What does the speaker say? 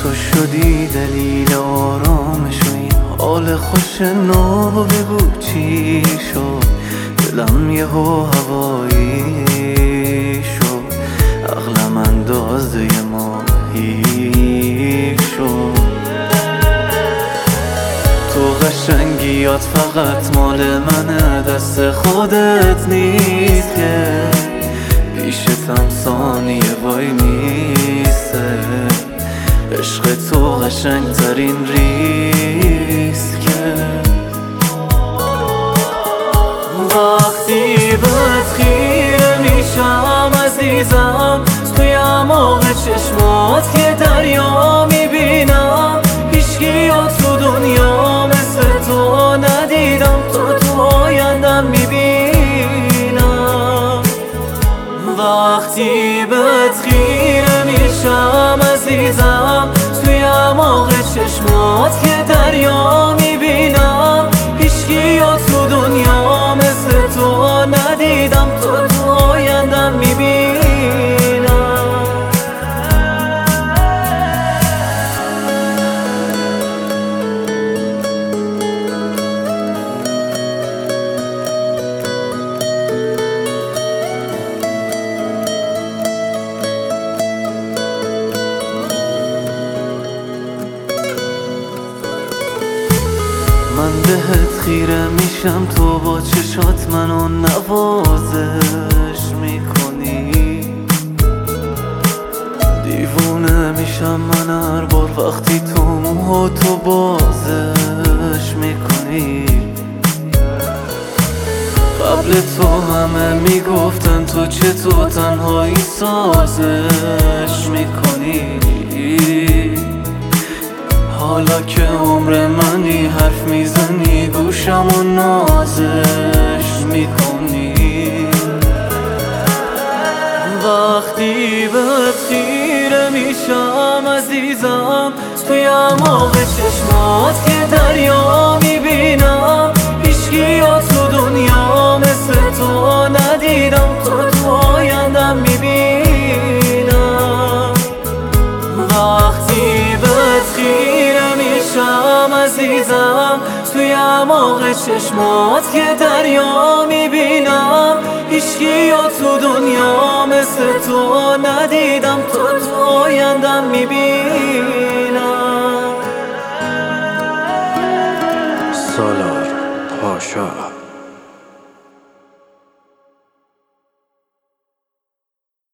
تو شدی دلیل آرامش و این حال خوش نو. بگو چی شد دلم یهو هوایی شد، عقلم اندازه ماهی شد. تو قشنگیات فقط مال منه، دست خودت نیست که پیشتم ثانیه وای میسته. عشق تو قشنگترین ریسکه. وقتی بهت خیره میشم عزیزم، توی اعماق چشمات یه دریا میبینم. هیچکی تو دنیا مثل تو ندیدم، تو آیندم میبینم. وقتی بهت خیره میشم عزیزم، توی اعماق چشمات یه دریا میبینم. هیچکی تو دنیا مثل تو ندیدم، تو آیندم میبینم. من بهت خیره میشم، تو با چشات منو نوازش میکنی. دیوونه میشم من هر بار وقتی تو موهاتو بازش میکنی. قبل تو همه میگفتن تو چطور تنهایی سازش میکنی. حالا که عمر منی حرف میزنی گوشمو نازش میکنی. وقتی بهت خیره میشم عزیزم، توی اعماق چشمات یه دریا میبینم. هیچکی تو دنیا مثل تو ندیدم، تو آیندم میبینم. وقتی بهت خیره میشم عزیزم، توی اعماق چشمات یه دریا میبینم. هیچکی تو دنیا مثل تو ندیدم، تو آیندم میبینم. سالار پاشا.